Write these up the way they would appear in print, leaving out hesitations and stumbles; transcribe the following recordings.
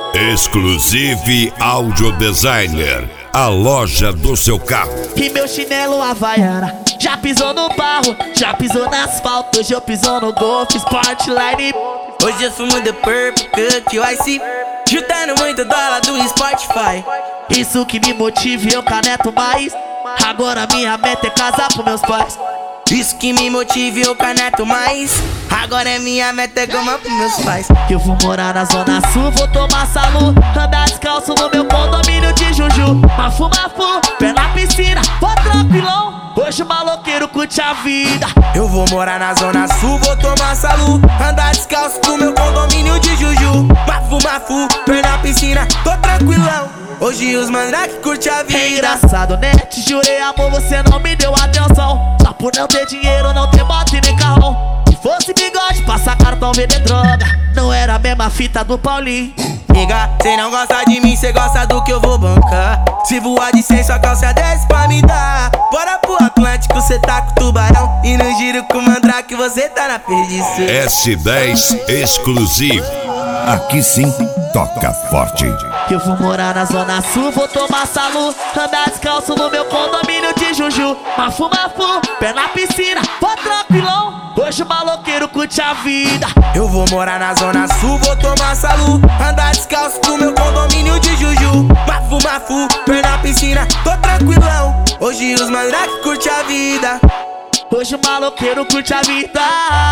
Exclusive Audio Designer, a loja do seu carro. E meu chinelo Havaiana já pisou no barro, já pisou no asfalto. Hoje eu piso no Golf Sportline. Hoje eu fumo The Purple Cut Ice, juntando muito dólar do Spotify. Isso que me motiva e eu caneto mais. Agora minha meta é casar pros meus pais. Isso que me motiva e eu caneto mais. Agora é minha meta é goma pros meus pais. Eu vou morar na Zona Sul, vou tomar salu, andar descalço no meu condomínio de Juju. Mafu, pé na piscina, vou tranquilão. Hoje o maloqueiro curte a vida. Eu vou morar na Zona Sul, vou tomar salu, andar descalço no meu condomínio de Juju. Mafu, pé na piscina, tô tranquilão. Hoje os mandrake curte a vida. É engraçado, né? Te jurei amor, você não me deu atenção. Só por não ter dinheiro, não ter moto e nem carrão. Se fosse bigode, passar cartão, vender droga. Não era a mesma fita do Paulinho. Nigga, cê não gosta de mim, cê gosta do que eu vou bancar. Se voar de 100, sua calça desce pra me dar. Bora pro Atlântico, cê tá com tubarão. E no giro com mandrake, você tá na perdição. S10 Exclusive. Aqui sim, toca forte. Eu vou morar na Zona Sul, vou tomar salu, andar descalço no meu condomínio de Juju. Mafu, pé na piscina, vou tranquilão. Hoje o maloqueiro curte a vida. Eu vou morar na Zona Sul, vou tomar salu, andar descalço no meu condomínio de Juju. Mafu, pé na piscina, tô tranquilão. Hoje os mandrake curte a vida. Hoje o maloqueiro curte a vida.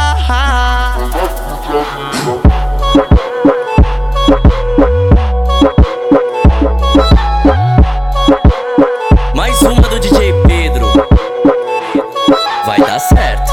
Mais uma do DJ Pedro. Vai dar certo.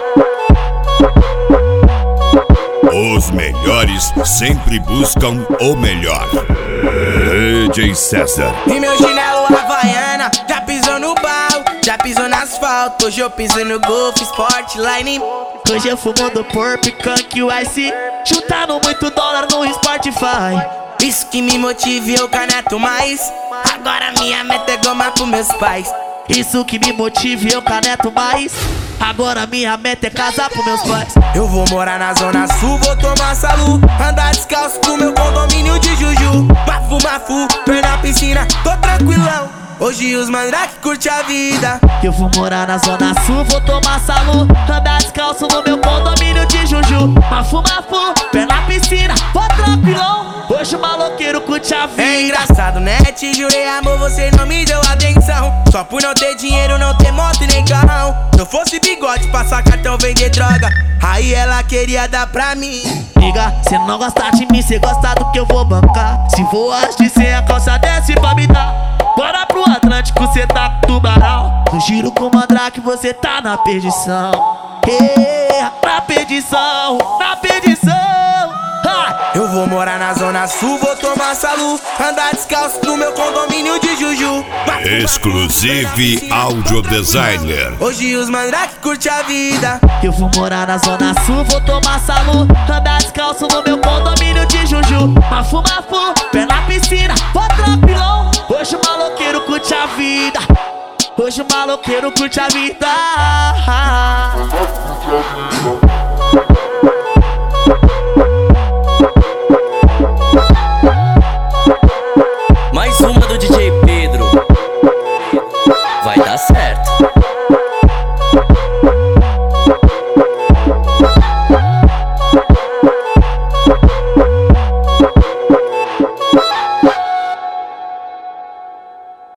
Os melhores sempre buscam o melhor. DJ César. E meu chinelo Havaiana já pisou no barro, já pisou no asfalto. Hoje eu piso no Golf Sportline. Hoje eu fumo do Purple Cut Ice, juntando muito dólar no Spotify. Isso que me motiva e eu caneto mais. Agora minha meta é goma pros meus pais. Isso que me motiva e eu caneto mais. Agora minha meta é casar pros meus pais. Eu vou morar na Zona Sul, vou tomar salu, andar descalço no meu condomínio de Juju. Mafu, pé na piscina, tô tranquilão. Hoje os mandrake curte a vida. Eu vou morar na Zona Sul, vou tomar salu, andar descalço no meu condomínio de Juju. Mafu, pé na piscina, vou tranquilão. Hoje o maloqueiro curte a vida. É engraçado, né? Te jurei amor, você não me deu atenção. Só por não ter dinheiro, não ter moto e nem carrão. Se eu fosse bigode, passar cartão, vender droga, aí ela queria dar pra mim. Liga, cê não gosta de mim, cê gosta do que eu vou bancar. Se voar de 100, a calça desce pra me dar. Bora pro Atlântico, cê tá com tubarão. No giro com mandrake, você tá na perdição. Na perdição, na perdição. Eu vou morar na Zona Sul, vou tomar salu, andar descalço no meu condomínio de Juju. Exclusive Audio Designer. Hoje os mandrake curte a vida. Eu vou morar na Zona Sul, vou tomar salu, andar descalço no meu condomínio de Juju. Mafu, pé na piscina, vou tranquilão. Hoje o maloqueiro curte a vida. Hoje o maloqueiro curte a vida.